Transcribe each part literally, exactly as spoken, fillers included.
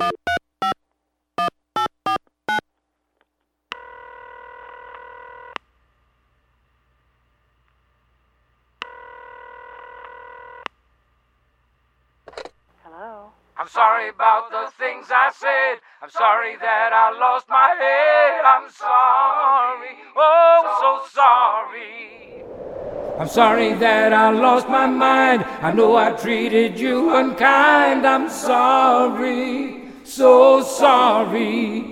Hello? I'm sorry about the things I said. I'm sorry that I lost my head. I'm sorry, oh, so sorry. I'm sorry that I lost my mind. I know I treated you unkind. I'm sorry, so sorry.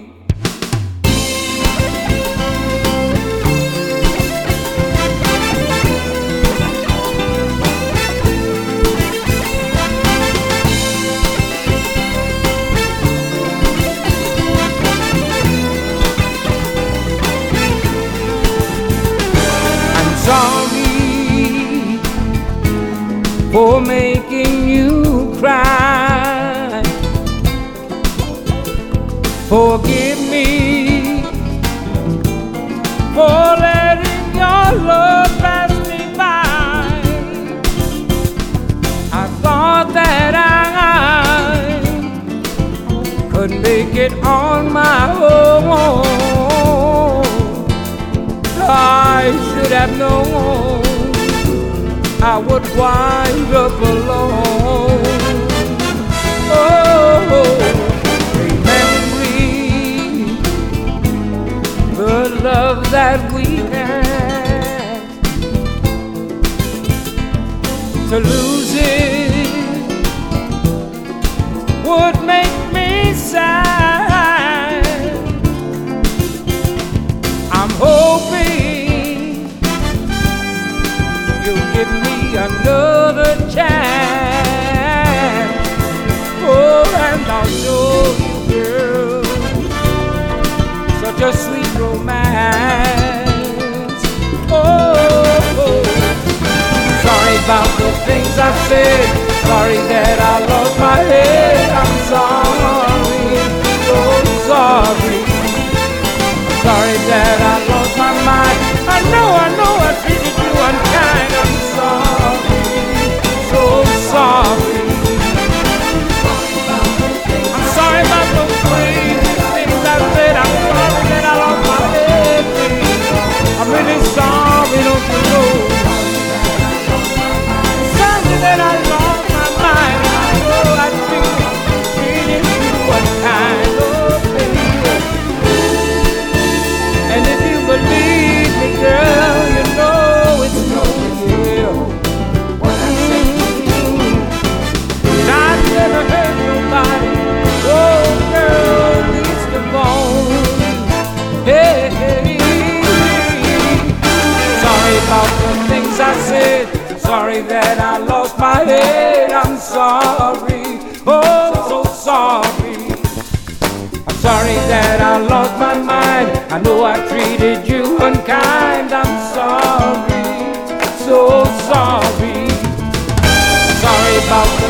Sorry for making you cry. Forgive me for letting your love pass me by. I thought that I could make it on my own. I should have known I would wind up alone. Oh, remembering the love that we had, to lose it would make me sad. I'm hoping give me another chance. Oh, and I'll show you, girl, such a sweet romance. Oh, oh. Sorry about the things I said. Sorry that I lost my head. I'm sorry, so sorry. Sorry that I lost my mind. I know, I know I treated you unkind. I'm sorry, so sorry. I'm sorry about the crazy things I said. I'm sorry that I lost my head. I'm really sorry, don't you know? Sorry that I lost my mind. I know I treated you unkind. Oh, baby. And if you believe me, girl, you know it's no real. Mm-hmm. I've never hurt nobody. Oh, girl, reach the bone. Hey, hey. Sorry about the things I said. Sorry that I lost my head. I'm sorry. Oh, so sorry. I'm sorry that I lost my mind. I know I treated you unkind. I'm sorry, so sorry. Sorry about